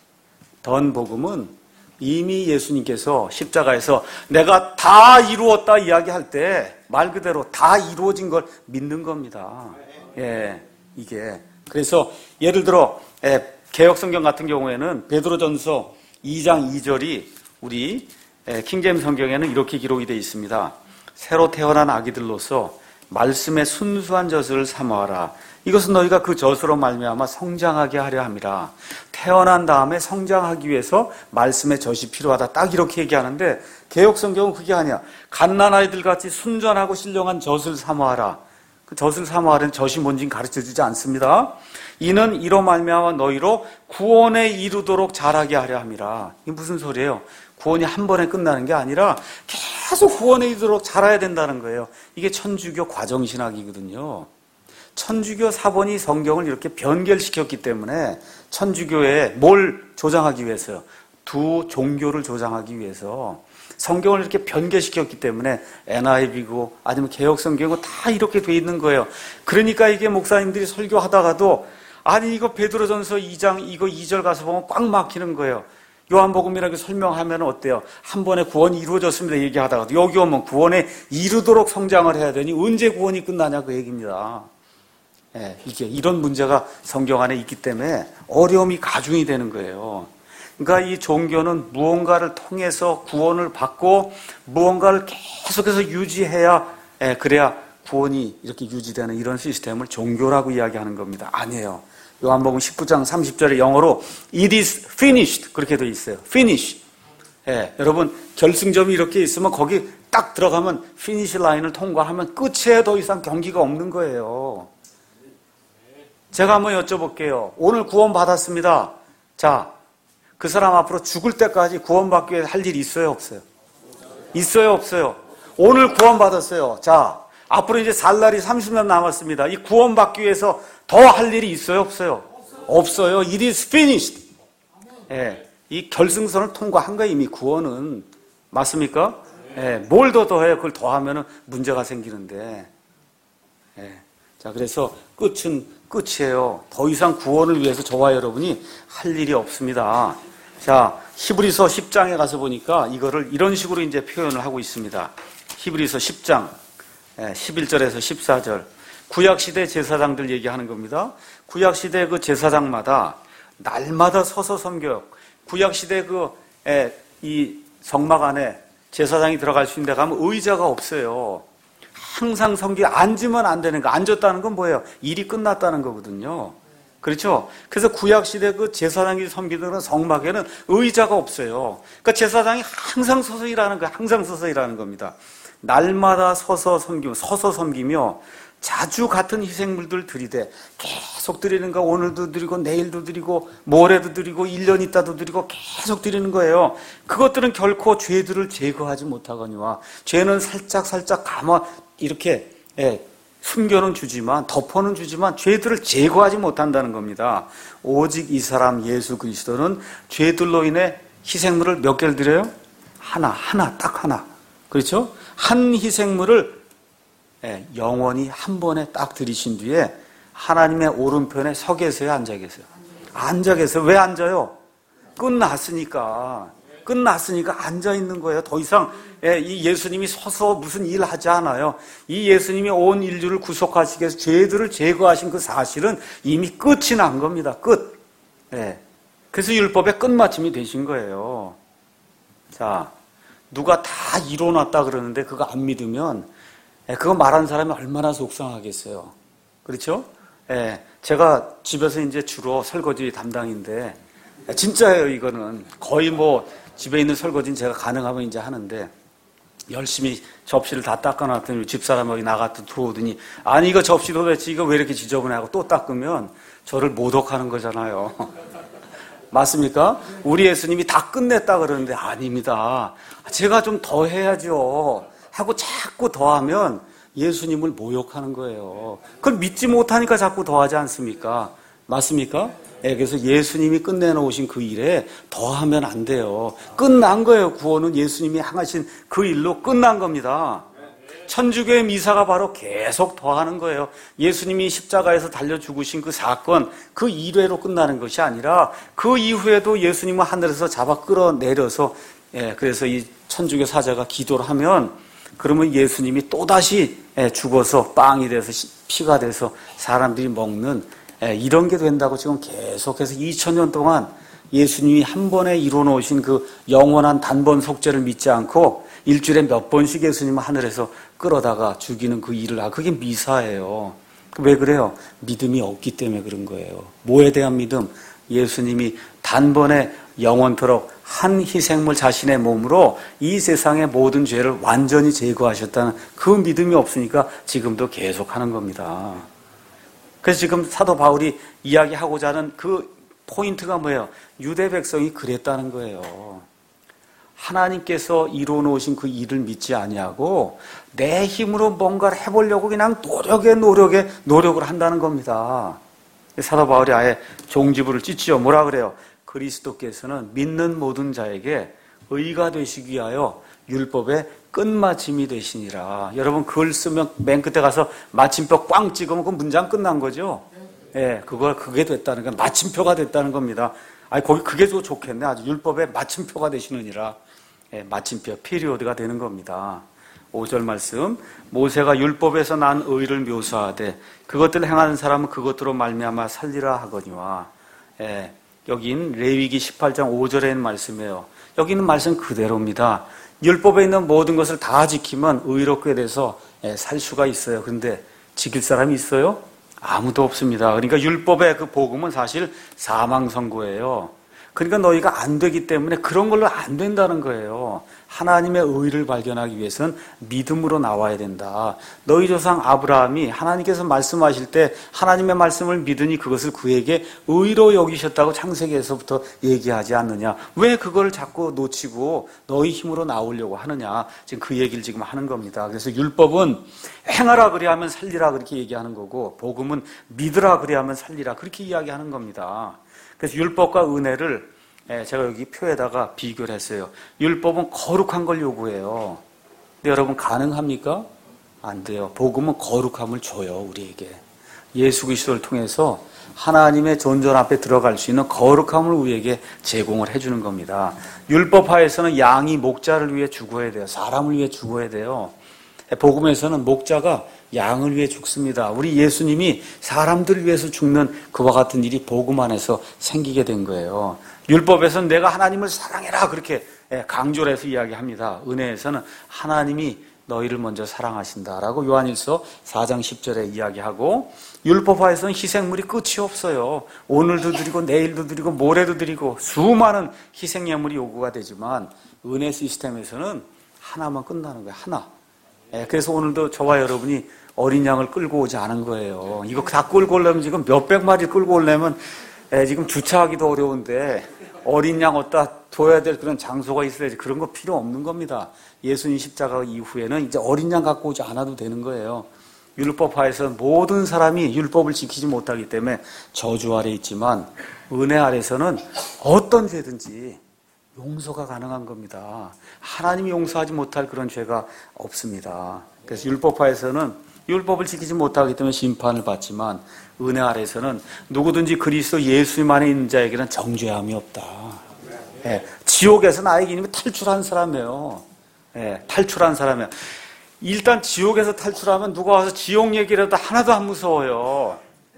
던 복음은 이미 예수님께서 십자가에서 내가 다 이루었다 이야기할 때 말 그대로 다 이루어진 걸 믿는 겁니다. 예, 이게. 그래서 예를 들어 예, 개역성경 같은 경우에는 베드로전서 이 장 이 절이 우리 예, 킹제임스 성경에는 이렇게 기록이 되어 있습니다. 새로 태어난 아기들로서 말씀의 순수한 젖을 사모하라. 이것은 너희가 그 젖으로 말미암아 성장하게 하려 함이라. 태어난 다음에 성장하기 위해서 말씀의 젖이 필요하다. 딱 이렇게 얘기하는데 개역성경은 그게 아니야. 갓난아이들 같이 순전하고 신령한 젖을 사모하라. 그 젖을 사모하는 젖이 뭔지는 가르쳐주지 않습니다. 이는 이로 말미암아 너희로 구원에 이르도록 자라게 하려 함이라. 이게 무슨 소리예요? 구원이 한 번에 끝나는 게 아니라 계속 구원에 이르도록 자라야 된다는 거예요. 이게 천주교 과정신학이거든요. 천주교 사본이 성경을 이렇게 변결시켰기 때문에 천주교에 뭘 조장하기 위해서요? 두 종교를 조장하기 위해서 성경을 이렇게 변개시켰기 때문에 엔아이브이고 아니면 개역성경이고 다 이렇게 돼 있는 거예요. 그러니까 이게 목사님들이 설교하다가도 아니 이거 베드로전서 이 장 이거 이 절 가서 보면 꽉 막히는 거예요. 요한복음이라고 설명하면 어때요? 한 번에 구원이 이루어졌습니다 얘기하다가도 여기 오면 구원에 이르도록 성장을 해야 되니 언제 구원이 끝나냐 그 얘기입니다. 예, 이게 이런 문제가 성경 안에 있기 때문에 어려움이 가중이 되는 거예요. 그러니까 이 종교는 무언가를 통해서 구원을 받고 무언가를 계속해서 유지해야 예, 그래야 구원이 이렇게 유지되는 이런 시스템을 종교라고 이야기하는 겁니다. 아니에요. 요한복음 십구 장 삼십 절에 영어로 It is finished 그렇게 되어 있어요. Finish. 예, 여러분 결승점이 이렇게 있으면 거기 딱 들어가면 피니시 라인을 통과하면 끝이에요. 더 이상 경기가 없는 거예요. 제가 한번 여쭤볼게요. 오늘 구원 받았습니다. 자, 그 사람 앞으로 죽을 때까지 구원받기 위해 할 일이 있어요, 없어요? 있어요, 없어요? 오늘 구원받았어요. 자, 앞으로 이제 살 날이 삼십 년 남았습니다. 이 구원받기 위해서 더 할 일이 있어요, 없어요? 없어요. It is finished. 예, 이 결승선을 통과한 거예요, 이미 구원은. 맞습니까? 예, 뭘 더 더해요? 그걸 더하면 문제가 생기는데. 예, 자, 그래서 끝은 끝이에요. 더 이상 구원을 위해서 저와 여러분이 할 일이 없습니다. 자, 히브리서 십 장에 가서 보니까 이거를 이런 식으로 이제 표현을 하고 있습니다. 히브리서 십 장, 십일 절에서 십사 절. 구약시대 제사장들 얘기하는 겁니다. 구약시대 그 제사장마다 날마다 서서 섬겨요. 구약시대 그, 에, 이 성막 안에 제사장이 들어갈 수 있는 데 가면 의자가 없어요. 항상 섬기, 앉으면 안 되는 거. 앉았다는 건 뭐예요? 일이 끝났다는 거거든요. 그렇죠? 그래서 구약시대 그 제사장이 섬기는 성막에는 의자가 없어요. 그러니까 제사장이 항상 서서 일하는 거예요. 항상 서서 일하는 겁니다. 날마다 서서 섬기며, 서서 섬기며, 자주 같은 희생물들 드리되, 계속 드리는 거, 오늘도 드리고, 내일도 드리고, 모레도 드리고, 일 년 있다도 드리고, 계속 드리는 거예요. 그것들은 결코 죄들을 제거하지 못하거니와, 죄는 살짝 살짝 감아, 이렇게, 예, 숨겨는 주지만, 덮어는 주지만, 죄들을 제거하지 못한다는 겁니다. 오직 이 사람 예수 그리스도는 죄들로 인해 희생물을 몇 개를 드려요? 하나, 하나, 딱 하나. 그렇죠? 한 희생물을 영원히 한 번에 딱 드리신 뒤에 하나님의 오른편에 서 계세요, 앉아 계세요? 앉아 계세요. 왜 앉아요? 끝났으니까. 끝났으니까 앉아 있는 거예요. 더 이상 이 예수님이 서서 무슨 일 하지 않아요. 이 예수님이 온 인류를 구속하시기 위해서 죄들을 제거하신 그 사실은 이미 끝이 난 겁니다. 끝. 그래서 율법의 끝마침이 되신 거예요. 자, 누가 다 이뤄놨다 그러는데 그거 안 믿으면 그거 말하는 사람이 얼마나 속상하겠어요. 그렇죠? 예, 제가 집에서 이제 주로 설거지 담당인데 진짜예요. 이거는 거의 뭐 집에 있는 설거지는 제가 가능하면 이제 하는데 열심히 접시를 다 닦아놨더니 집사람이 나갔다 들어오더니 아니 이거 접시 도대체 이거 왜 이렇게 지저분해 하고 또 닦으면 저를 모독하는 거잖아요. 맞습니까? 우리 예수님이 다 끝냈다 그러는데 아닙니다. 제가 좀 더 해야죠 하고 자꾸 더하면 예수님을 모욕하는 거예요. 그걸 믿지 못하니까 자꾸 더하지 않습니까? 맞습니까? 네, 그래서 예수님이 끝내놓으신 그 일에 더하면 안 돼요. 끝난 거예요. 구원은 예수님이 행하신 그 일로 끝난 겁니다. 천주교의 미사가 바로 계속 더하는 거예요. 예수님이 십자가에서 달려 죽으신 그 사건, 그 일회로 끝나는 것이 아니라 그 이후에도 예수님을 하늘에서 잡아 끌어내려서 예, 그래서 이 천주교 사자가 기도를 하면 그러면 예수님이 또다시 예, 죽어서 빵이 돼서 피가 돼서 사람들이 먹는 예, 이런 게 된다고 지금 계속해서 이천 년 동안 예수님이 한 번에 이뤄놓으신 그 영원한 단번 속죄를 믿지 않고 일주일에 몇 번씩 예수님을 하늘에서 끌어다가 죽이는 그 일을 하고 그게 미사예요. 왜 그래요? 믿음이 없기 때문에 그런 거예요. 뭐에 대한 믿음? 예수님이 단번에 영원토록 한 희생물 자신의 몸으로 이 세상의 모든 죄를 완전히 제거하셨다는 그 믿음이 없으니까 지금도 계속하는 겁니다. 그래서 지금 사도 바울이 이야기하고자 하는 그 포인트가 뭐예요? 유대 백성이 그랬다는 거예요. 하나님께서 이루어놓으신 그 일을 믿지 아니하고 내 힘으로 뭔가를 해보려고 그냥 노력에 노력에 노력을 한다는 겁니다. 사도 바울이 아예 종지부를 찢지요. 뭐라 그래요? 그리스도께서는 믿는 모든 자에게 의가 되시기 위하여 율법의 끝마침이 되시니라. 여러분 글 쓰면 맨 끝에 가서 마침표 꽝 찍으면 그 문장 끝난 거죠? 예, 네, 그거 그게 됐다는 건 마침표가 됐다는 겁니다. 아니 거기 그게 더 좋겠네. 아주 율법의 마침표가 되시느니라. 예, 마침표 피리오드가 되는 겁니다. 오 절 말씀. 모세가 율법에서 난 의를 묘사하되 그것들을 행하는 사람은 그것들로 말미암아 살리라 하거니와. 예, 여긴 레위기 십팔 장 오 절에 있는 말씀이에요. 여기 있는 말씀 그대로입니다. 율법에 있는 모든 것을 다 지키면 의롭게 돼서 예, 살 수가 있어요. 그런데 지킬 사람이 있어요? 아무도 없습니다. 그러니까 율법의 그 복음은 사실 사망 선고예요. 그러니까 너희가 안 되기 때문에 그런 걸로 안 된다는 거예요. 하나님의 의를 발견하기 위해서는 믿음으로 나와야 된다. 너희 조상 아브라함이 하나님께서 말씀하실 때 하나님의 말씀을 믿으니 그것을 그에게 의로 여기셨다고 창세기에서부터 얘기하지 않느냐. 왜 그걸 자꾸 놓치고 너희 힘으로 나오려고 하느냐. 지금 그 얘기를 지금 하는 겁니다. 그래서 율법은 행하라 그리하면 살리라 그렇게 얘기하는 거고, 복음은 믿으라 그리하면 살리라 그렇게 이야기하는 겁니다. 그래서 율법과 은혜를 제가 여기 표에다가 비교를 했어요. 율법은 거룩한 걸 요구해요. 근데 여러분 가능합니까? 안 돼요. 복음은 거룩함을 줘요, 우리에게. 예수 그리스도를 통해서 하나님의 존전 앞에 들어갈 수 있는 거룩함을 우리에게 제공을 해주는 겁니다. 율법하에서는 양이 목자를 위해 죽어야 돼요. 사람을 위해 죽어야 돼요. 복음에서는 목자가 양을 위해 죽습니다. 우리 예수님이 사람들을 위해서 죽는 그와 같은 일이 복음 안에서 생기게 된 거예요. 율법에서는 내가 하나님을 사랑해라 그렇게 강조를 해서 이야기합니다. 은혜에서는 하나님이 너희를 먼저 사랑하신다라고 요한일서 사 장 십 절에 이야기하고, 율법화에서는 희생물이 끝이 없어요. 오늘도 드리고 내일도 드리고 모레도 드리고 수많은 희생예물이 요구가 되지만 은혜 시스템에서는 하나만 끝나는 거예요. 하나. 그래서 오늘도 저와 여러분이 어린 양을 끌고 오지 않은 거예요. 이거 다 끌고 오려면 지금 몇백 마리 끌고 오려면 지금 주차하기도 어려운데 어린 양 어디다 둬야 될 그런 장소가 있어야지. 그런 거 필요 없는 겁니다. 예수님 십자가 이후에는 이제 어린 양 갖고 오지 않아도 되는 거예요. 율법화에서 모든 사람이 율법을 지키지 못하기 때문에 저주 아래 있지만 은혜 아래서는 어떤 죄든지 용서가 가능한 겁니다. 하나님이 용서하지 못할 그런 죄가 없습니다. 그래서 율법화에서는 율법을 지키지 못하기 때문에 심판을 받지만 은혜 아래서는 누구든지 그리스도 예수님 안에 있는 자에게는 정죄함이 없다. 예, 지옥에서 나에게 이미 탈출한 사람이에요. 예, 탈출한 사람이에요. 일단 지옥에서 탈출하면 누가 와서 지옥 얘기라도 하나도 안 무서워요.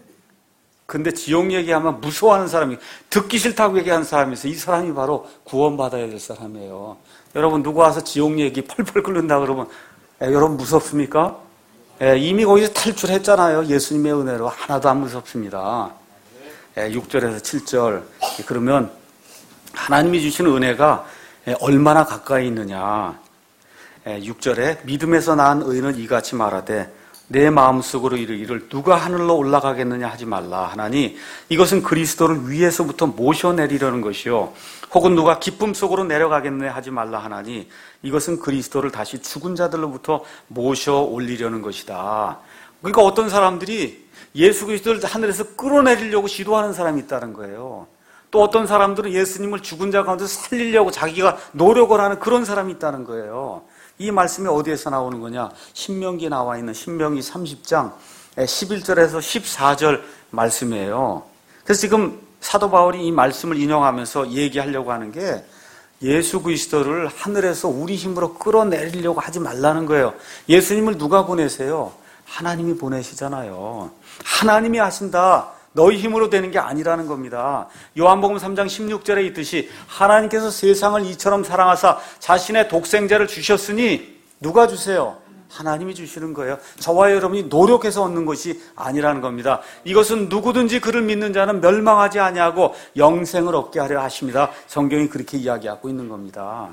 근데 지옥 얘기하면 무서워하는 사람이, 듣기 싫다고 얘기하는 사람이 있어요. 이 사람이 바로 구원받아야 될 사람이에요. 여러분 누가 와서 지옥 얘기 펄펄 끓는다 그러면 예, 여러분 무섭습니까? 예, 이미 거기서 탈출했잖아요. 예수님의 은혜로 하나도 안 무섭습니다. 예, 육 절에서 칠 절. 그러면 하나님이 주시는 은혜가 예, 얼마나 가까이 있느냐. 예, 육 절에 믿음에서 난 의인은 이같이 말하되 내 마음속으로 이르기를 누가 하늘로 올라가겠느냐 하지 말라 하나니 이것은 그리스도를 위에서부터 모셔내리려는 것이요 혹은 누가 기쁨 속으로 내려가겠느냐 하지 말라 하나니 이것은 그리스도를 다시 죽은 자들로부터 모셔 올리려는 것이다. 그러니까 어떤 사람들이 예수 그리스도를 하늘에서 끌어내리려고 시도하는 사람이 있다는 거예요. 또 어떤 사람들은 예수님을 죽은 자 가운데 살리려고 자기가 노력을 하는 그런 사람이 있다는 거예요. 이 말씀이 어디에서 나오는 거냐? 신명기에 나와 있는 신명기 삼십 장 십일 절에서 십사 절 말씀이에요. 그래서 지금 사도 바울이 이 말씀을 인용하면서 얘기하려고 하는 게 예수 그리스도를 하늘에서 우리 힘으로 끌어내리려고 하지 말라는 거예요. 예수님을 누가 보내세요? 하나님이 보내시잖아요. 하나님이 하신다. 너희 힘으로 되는 게 아니라는 겁니다. 요한복음 삼 장 십육 절에 있듯이 하나님께서 세상을 이처럼 사랑하사 자신의 독생자를 주셨으니 누가 주세요? 하나님이 주시는 거예요. 저와 여러분이 노력해서 얻는 것이 아니라는 겁니다. 이것은 누구든지 그를 믿는 자는 멸망하지 아니하고 영생을 얻게 하려 하십니다. 성경이 그렇게 이야기하고 있는 겁니다.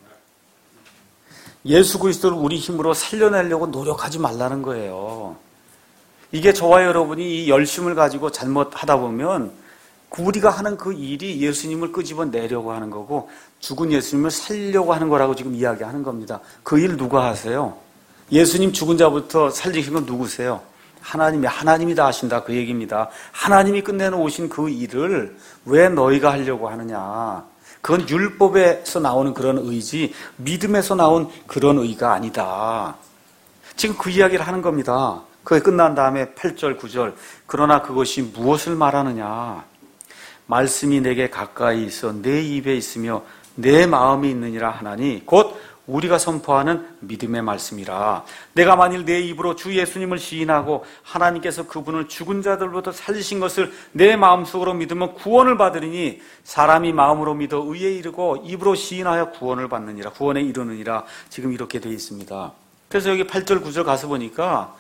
예수 그리스도를 우리 힘으로 살려내려고 노력하지 말라는 거예요. 이게 저와 여러분이 이 열심을 가지고 잘못하다 보면 우리가 하는 그 일이 예수님을 끄집어내려고 하는 거고 죽은 예수님을 살리려고 하는 거라고 지금 이야기하는 겁니다. 그 일 누가 하세요? 예수님 죽은 자부터 살리신 건 누구세요? 하나님이, 하나님이 다 하신다 그 얘기입니다. 하나님이 끝내놓으신 그 일을 왜 너희가 하려고 하느냐. 그건 율법에서 나오는 그런 의지, 믿음에서 나온 그런 의가 아니다. 지금 그 이야기를 하는 겁니다. 그게 끝난 다음에 팔 절, 구 절. 그러나 그것이 무엇을 말하느냐. 말씀이 내게 가까이 있어 내 입에 있으며 내 마음이 있느니라 하나니 곧 우리가 선포하는 믿음의 말씀이라. 내가 만일 내 입으로 주 예수님을 시인하고 하나님께서 그분을 죽은 자들로부터 살리신 것을 내 마음속으로 믿으면 구원을 받으리니 사람이 마음으로 믿어 의에 이르고 입으로 시인하여 구원을 받느니라. 구원에 이르느니라. 지금 이렇게 되어 있습니다. 그래서 여기 팔 절, 구 절 가서 보니까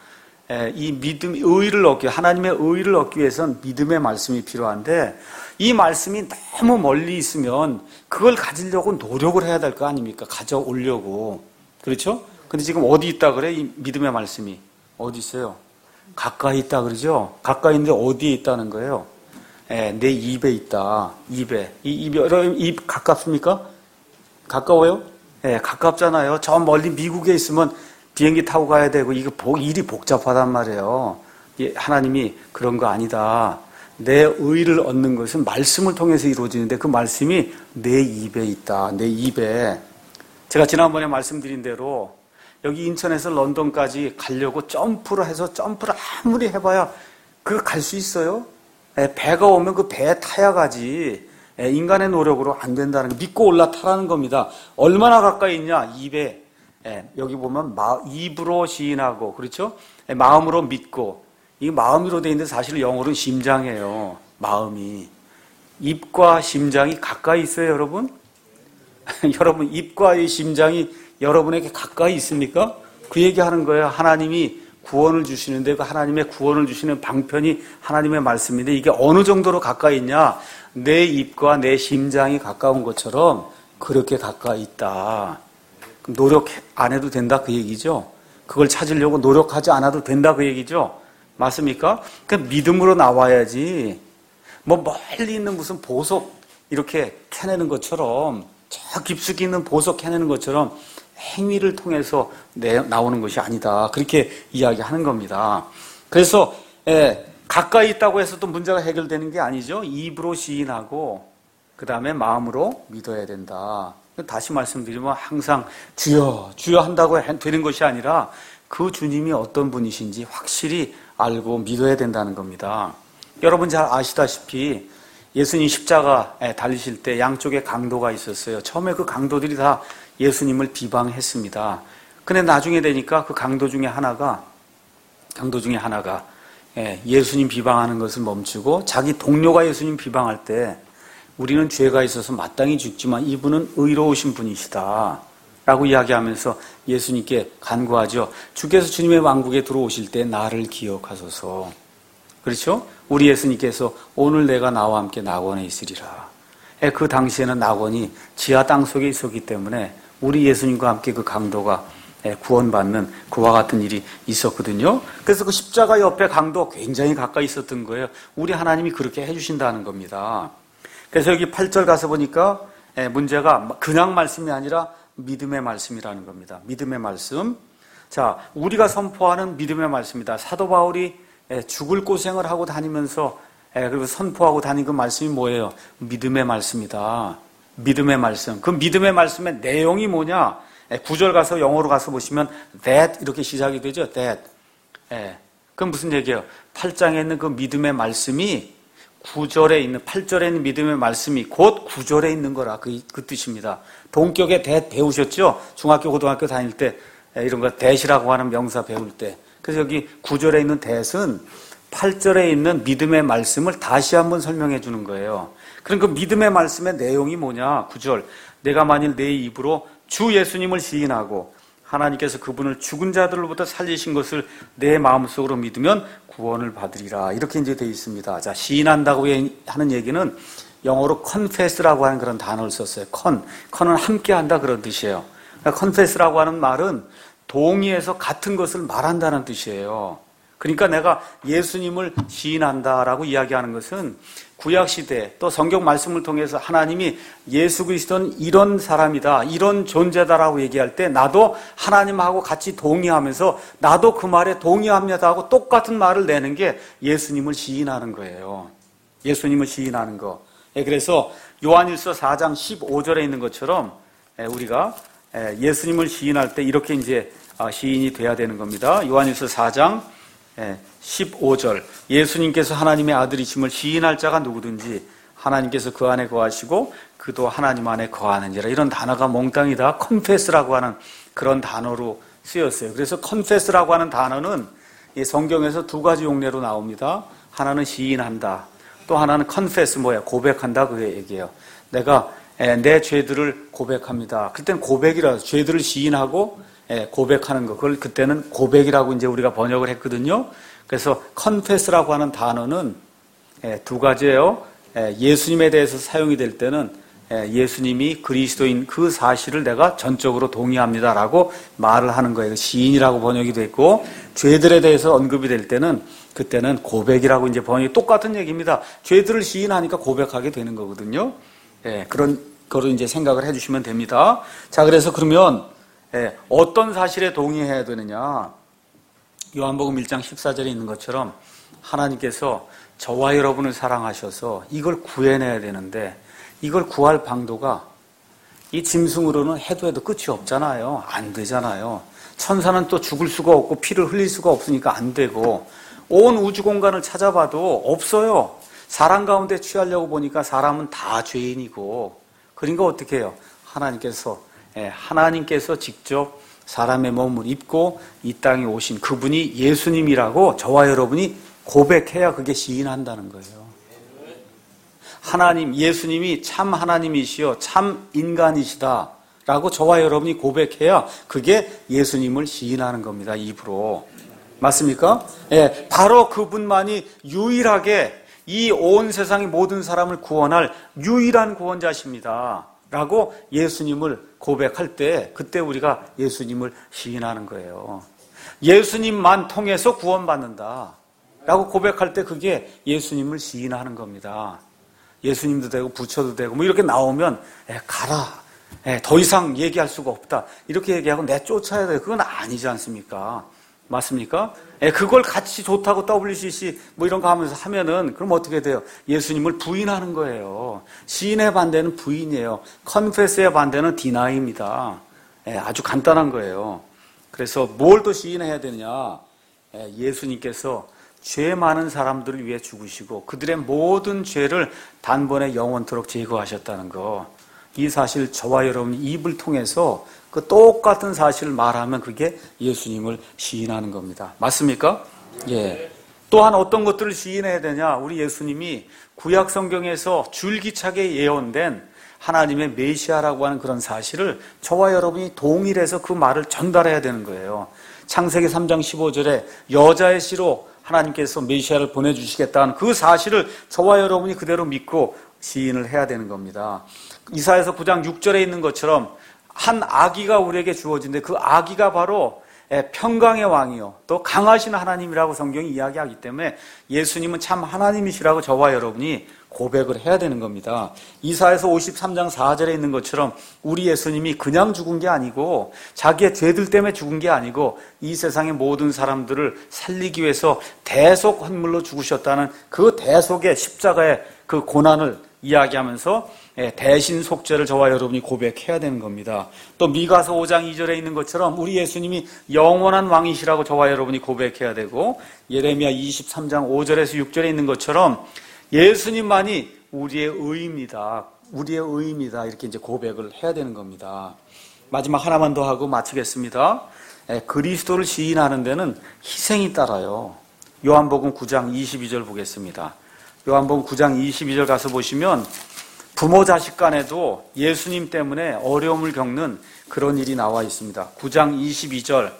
이 믿음, 의를 얻기, 하나님의 의를 얻기 위해서는 믿음의 말씀이 필요한데 이 말씀이 너무 멀리 있으면 그걸 가지려고 노력을 해야 될 거 아닙니까? 가져오려고. 그렇죠? 근데 지금 어디 있다 그래? 이 믿음의 말씀이. 어디 있어요? 가까이 있다 그러죠? 가까이 있는데 어디에 있다는 거예요? 예, 내 입에 있다. 입에. 이 입이, 여러분, 입 가깝습니까? 가까워요? 예, 가깝잖아요. 저 멀리 미국에 있으면 비행기 타고 가야 되고, 이거 일이 복잡하단 말이에요. 하나님이 그런 거 아니다. 내 의를 얻는 것은 말씀을 통해서 이루어지는데 그 말씀이 내 입에 있다. 내 입에. 제가 지난번에 말씀드린 대로 여기 인천에서 런던까지 가려고 점프를 해서 점프를 아무리 해봐야 그거 갈 수 있어요? 예, 배가 오면 그 배에 타야 가지. 예, 인간의 노력으로 안 된다는 거 믿고 올라타라는 겁니다. 얼마나 가까이 있냐? 입에. 예, 여기 보면 마, 입으로 시인하고 그렇죠? 예, 마음으로 믿고. 이 마음으로 돼 있는데 사실 영어로는 심장이에요. 마음이. 입과 심장이 가까이 있어요, 여러분? 여러분 입과 이 심장이 여러분에게 가까이 있습니까? 그 얘기하는 거예요. 하나님이 구원을 주시는데 그 하나님의 구원을 주시는 방편이 하나님의 말씀인데 이게 어느 정도로 가까이 있냐? 내 입과 내 심장이 가까운 것처럼 그렇게 가까이 있다. 그럼 노력 안 해도 된다 그 얘기죠? 그걸 찾으려고 노력하지 않아도 된다 그 얘기죠? 맞습니까? 그러니까 믿음으로 나와야지 뭐 멀리 있는 무슨 보석 이렇게 캐내는 것처럼 저 깊숙이 있는 보석 캐내는 것처럼 행위를 통해서 내, 나오는 것이 아니다. 그렇게 이야기하는 겁니다. 그래서 예, 가까이 있다고 해서 또 문제가 해결되는 게 아니죠. 입으로 시인하고 그 다음에 마음으로 믿어야 된다. 다시 말씀드리면 항상 주여 주여 한다고 되는 것이 아니라 그 주님이 어떤 분이신지 확실히 알고 믿어야 된다는 겁니다. 여러분 잘 아시다시피 예수님 십자가에 달리실 때 양쪽에 강도가 있었어요. 처음에 그 강도들이 다 예수님을 비방했습니다. 근데 나중에 되니까 그 강도 중에 하나가 강도 중에 하나가 예수님 비방하는 것을 멈추고 자기 동료가 예수님 비방할 때 우리는 죄가 있어서 마땅히 죽지만 이분은 의로우신 분이시다 라고 이야기하면서 예수님께 간구하죠. 주께서 주님의 왕국에 들어오실 때 나를 기억하소서. 그렇죠? 우리 예수님께서 오늘 내가 나와 함께 낙원에 있으리라. 그 당시에는 낙원이 지하 땅 속에 있었기 때문에 우리 예수님과 함께 그 강도가 구원받는 그와 같은 일이 있었거든요. 그래서 그 십자가 옆에 강도 굉장히 가까이 있었던 거예요. 우리 하나님이 그렇게 해주신다는 겁니다. 그래서 여기 팔 절 가서 보니까 문제가 그냥 말씀이 아니라 믿음의 말씀이라는 겁니다. 믿음의 말씀. 자, 우리가 선포하는 믿음의 말씀이다. 사도 바울이 죽을 고생을 하고 다니면서 그리고 선포하고 다닌 그 말씀이 뭐예요? 믿음의 말씀이다. 믿음의 말씀. 그 믿음의 말씀의 내용이 뭐냐? 구 절 가서 영어로 가서 보시면 that 이렇게 시작이 되죠. that. 그건 무슨 얘기예요? 팔 장에 있는 그 믿음의 말씀이 구 절에 있는 팔 절에 있는 믿음의 말씀이 곧 구 절에 있는 거라 그, 그 뜻입니다. 동격에 that 배우셨죠? 중학교 고등학교 다닐 때 이런 거 that이라고 하는 명사 배울 때. 그래서 여기 구 절에 있는 that은 팔 절에 있는 믿음의 말씀을 다시 한번 설명해 주는 거예요. 그럼 그 믿음의 말씀의 내용이 뭐냐? 구 절. 내가 만일 내 입으로 주 예수님을 시인하고 하나님께서 그분을 죽은 자들로부터 살리신 것을 내 마음속으로 믿으면 구원을 받으리라. 이렇게 이제 되어 있습니다. 자, 시인한다고 하는 얘기는 영어로 confess라고 하는 그런 단어를 썼어요. con. con은 함께 한다 그런 뜻이에요. 그러니까 confess라고 하는 말은 동의해서 같은 것을 말한다는 뜻이에요. 그러니까 내가 예수님을 시인한다라고 이야기하는 것은 구약시대 또 성경 말씀을 통해서 하나님이 예수 그리스도는 이런 사람이다, 이런 존재다라고 얘기할 때 나도 하나님하고 같이 동의하면서 나도 그 말에 동의합니다 하고 똑같은 말을 내는 게 예수님을 시인하는 거예요. 예수님을 시인하는 거. 그래서 요한일서 사 장 십오 절에 있는 것처럼 우리가 예수님을 시인할 때 이렇게 이제 시인이 돼야 되는 겁니다. 요한일서 사 장 십오 절. 예수님께서 하나님의 아들이심을 시인할 자가 누구든지 하나님께서 그 안에 거하시고 그도 하나님 안에 거하느니라. 이런 단어가 몽땅이다 confess라고 하는 그런 단어로 쓰였어요. 그래서 confess라고 하는 단어는 이 성경에서 두 가지 용례로 나옵니다. 하나는 시인한다. 또 하나는 confess 뭐야? 고백한다 그 얘기예요. 내가 내 죄들을 고백합니다. 그때는 고백이라 죄들을 시인하고 고백하는 거, 그걸 그때는 고백이라고 이제 우리가 번역을 했거든요. 그래서 confess라고 하는 단어는 두 가지예요. 예수님에 대해서 사용이 될 때는 예수님이 그리스도인 그 사실을 내가 전적으로 동의합니다라고 말을 하는 거예요. 시인이라고 번역이 됐고, 죄들에 대해서 언급이 될 때는 그때는 고백이라고 이제 번역이 똑같은 얘기입니다. 죄들을 시인하니까 고백하게 되는 거거든요. 예, 그런 거를 이제 생각을 해주시면 됩니다. 자, 그래서 그러면 예, 어떤 사실에 동의해야 되느냐? 요한복음 일 장 십사 절에 있는 것처럼 하나님께서 저와 여러분을 사랑하셔서 이걸 구해내야 되는데, 이걸 구할 방도가 이 짐승으로는 해도 해도 끝이 없잖아요. 안 되잖아요. 천사는 또 죽을 수가 없고 피를 흘릴 수가 없으니까 안 되고, 온 우주 공간을 찾아봐도 없어요. 사람 가운데 취하려고 보니까 사람은 다 죄인이고, 그러니까 어떻게 해요? 하나님께서 하나님께서 직접 사람의 몸을 입고 이 땅에 오신 그분이 예수님이라고 저와 여러분이 고백해야 그게 시인한다는 거예요. 하나님, 예수님이 참 하나님이시여 참 인간이시다 라고 저와 여러분이 고백해야 그게 예수님을 시인하는 겁니다. 입으로. 맞습니까? 예, 바로 그분만이 유일하게 이 온 세상의 모든 사람을 구원할 유일한 구원자십니다 라고 예수님을 고백할 때, 그때 우리가 예수님을 시인하는 거예요. 예수님만 통해서 구원받는다 라고 고백할 때 그게 예수님을 시인하는 겁니다. 예수님도 되고 부처도 되고 뭐 이렇게 나오면 에, 가라, 에, 더 이상 얘기할 수가 없다 이렇게 얘기하고 내쫓아야 돼요. 그건 아니지 않습니까? 맞습니까? 에, 그걸 같이 좋다고 더블유씨씨 뭐 이런 거 하면서 하면은 그럼 어떻게 돼요? 예수님을 부인하는 거예요. 시인의 반대는 부인이에요. 컨페스의 반대는 디나이입니다. 에, 아주 간단한 거예요. 그래서 뭘 또 시인해야 되느냐? 에, 예수님께서 죄 많은 사람들을 위해 죽으시고 그들의 모든 죄를 단번에 영원토록 제거하셨다는 거, 이 사실 저와 여러분이 입을 통해서 그 똑같은 사실을 말하면 그게 예수님을 시인하는 겁니다. 맞습니까? 예. 또한 어떤 것들을 시인해야 되냐? 우리 예수님이 구약 성경에서 줄기차게 예언된 하나님의 메시아라고 하는 그런 사실을 저와 여러분이 동일해서 그 말을 전달해야 되는 거예요. 창세기 삼 장 십오 절에 여자의 씨로 하나님께서 메시아를 보내주시겠다는 그 사실을 저와 여러분이 그대로 믿고 시인을 해야 되는 겁니다. 이사야서 구 장 육 절에 있는 것처럼 한 아기가 우리에게 주어진데 그 아기가 바로 평강의 왕이요 또 강하신 하나님이라고 성경이 이야기하기 때문에 예수님은 참 하나님이시라고 저와 여러분이 고백을 해야 되는 겁니다. 이사야서 오십삼 장 사 절에 있는 것처럼 우리 예수님이 그냥 죽은 게 아니고 자기의 죄들 때문에 죽은 게 아니고 이 세상의 모든 사람들을 살리기 위해서 대속 헌물로 죽으셨다는 그 대속의 십자가의 그 고난을 이야기하면서 대신 속죄를 저와 여러분이 고백해야 되는 겁니다. 또 미가서 오 장 이 절에 있는 것처럼 우리 예수님이 영원한 왕이시라고 저와 여러분이 고백해야 되고, 예레미야 이십삼 장 오 절에서 육 절에 있는 것처럼 예수님만이 우리의 의입니다. 우리의 의입니다. 이렇게 이제 고백을 해야 되는 겁니다. 마지막 하나만 더 하고 마치겠습니다. 그리스도를 시인하는 데는 희생이 따라요. 요한복음 구 장 이십이 절 보겠습니다. 요한복음 구 장 이십이 절 가서 보시면 부모 자식 간에도 예수님 때문에 어려움을 겪는 그런 일이 나와 있습니다. 구 장 이십이 절,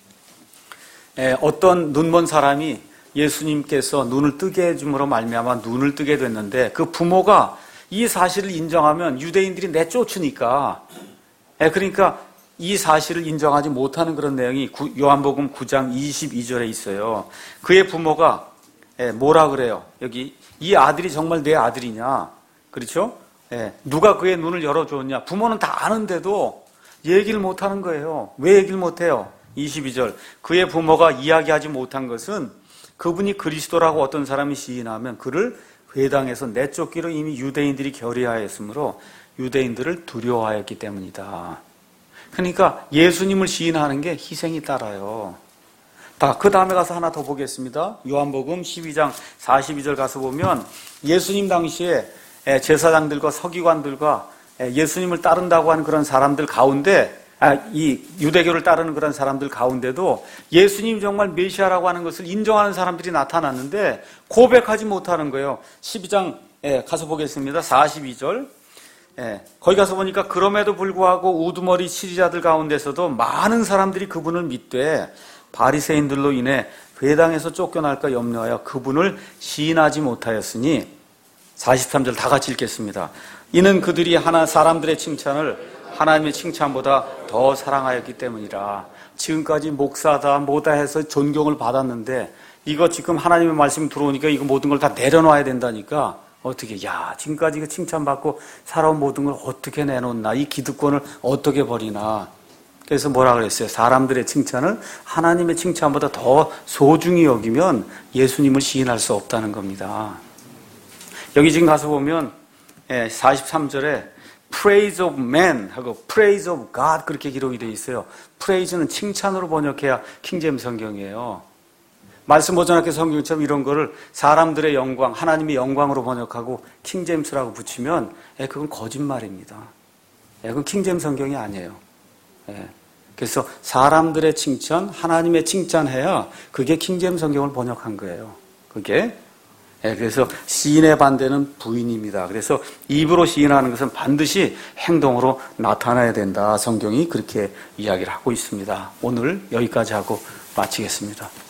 어떤 눈먼 사람이 예수님께서 눈을 뜨게 해줌으로 말미암아 눈을 뜨게 됐는데 그 부모가 이 사실을 인정하면 유대인들이 내쫓으니까, 그러니까 이 사실을 인정하지 못하는 그런 내용이 요한복음 구 장 이십이 절에 있어요. 그의 부모가 뭐라 그래요? 여기 이 아들이 정말 내 아들이냐? 그렇죠? 누가 그의 눈을 열어주었냐? 부모는 다 아는데도 얘기를 못하는 거예요. 왜 얘기를 못해요? 이십이 절, 그의 부모가 이야기하지 못한 것은 그분이 그리스도라고 어떤 사람이 시인하면 그를 회당에서 내쫓기로 이미 유대인들이 결의하였으므로 유대인들을 두려워하였기 때문이다. 그러니까 예수님을 시인하는 게 희생이 따라요. 그 다음에 가서 하나 더 보겠습니다. 요한복음 십이 장 사십이 절 가서 보면 예수님 당시에 제사장들과 서기관들과 예수님을 따른다고 하는 그런 사람들 가운데, 이 유대교를 따르는 그런 사람들 가운데도 예수님 정말 메시아라고 하는 것을 인정하는 사람들이 나타났는데 고백하지 못하는 거예요. 십이 장 가서 보겠습니다. 사십이 절, 예, 거기 가서 보니까 그럼에도 불구하고 우두머리 치리자들 가운데서도 많은 사람들이 그분을 믿되 바리새인들로 인해 회당에서 쫓겨날까 염려하여 그분을 시인하지 못하였으니 사십삼 절 다 같이 읽겠습니다. 이는 그들이 하나 사람들의 칭찬을 하나님의 칭찬보다 더 사랑하였기 때문이라. 지금까지 목사다 뭐다 해서 존경을 받았는데 이거 지금 하나님의 말씀 들어오니까 이거 모든 걸 다 내려놔야 된다니까 어떻게 야 지금까지 그 칭찬받고 살아온 모든 걸 어떻게 내놓나, 이 기득권을 어떻게 버리나. 그래서 뭐라 그랬어요? 사람들의 칭찬을 하나님의 칭찬보다 더 소중히 여기면 예수님을 시인할 수 없다는 겁니다. 여기 지금 가서 보면 사십삼 절에 praise of man 하고 praise of God 그렇게 기록이 되어 있어요. praise는 칭찬으로 번역해야 킹제임스 성경이에요. 말씀 보존학교 성경처럼 이런 거를 사람들의 영광, 하나님의 영광으로 번역하고 킹제임스라고 붙이면 예, 그건 거짓말입니다. 예, 그건 킹제임스 성경이 아니에요. 예, 그래서 사람들의 칭찬, 하나님의 칭찬해야 그게 킹제임스 성경을 번역한 거예요. 그게 예, 그래서 시인의 반대는 부인입니다. 그래서 입으로 시인하는 것은 반드시 행동으로 나타나야 된다. 성경이 그렇게 이야기를 하고 있습니다. 오늘 여기까지 하고 마치겠습니다.